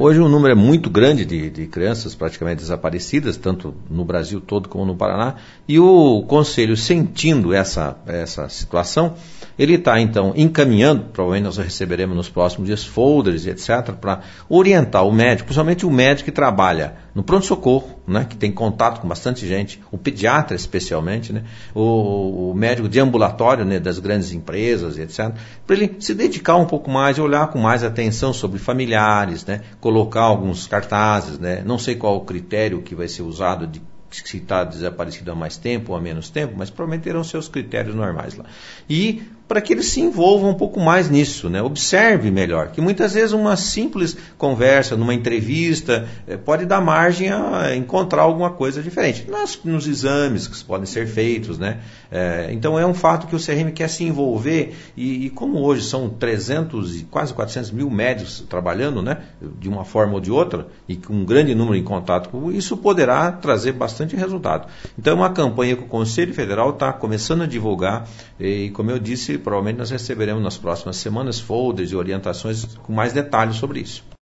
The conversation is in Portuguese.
hoje o número é muito grande de crianças praticamente desaparecidas, tanto no Brasil todo como no Paraná, e o Conselho, sentindo essa situação, ele está então encaminhando, provavelmente nós receberemos nos próximos dias folders e etc., para orientar o médico, principalmente o médico que trabalha no pronto-socorro, né, que tem contato com bastante gente, o pediatra especialmente, né, o médico de ambulatório, né, das grandes empresas e etc., para ele se dedicar um pouco mais e olhar com mais atenção sobre familiares, né, colocar alguns cartazes, né, não sei qual o critério que vai ser usado de se está desaparecido há mais tempo ou há menos tempo, mas provavelmente terão seus critérios normais lá. E para que eles se envolvam um pouco mais nisso, né? Observe melhor, que muitas vezes uma simples conversa, numa entrevista, pode dar margem a encontrar alguma coisa diferente. Nos exames que podem ser feitos, né? Então é um fato que o CRM quer se envolver e como hoje são 300 e quase 400 mil médicos trabalhando, né? De uma forma ou de outra, e com um grande número em contato, isso poderá trazer bastante resultado. Então é uma campanha que o Conselho Federal está começando a divulgar e, como eu disse, provavelmente nós receberemos nas próximas semanas folders e orientações com mais detalhes sobre isso.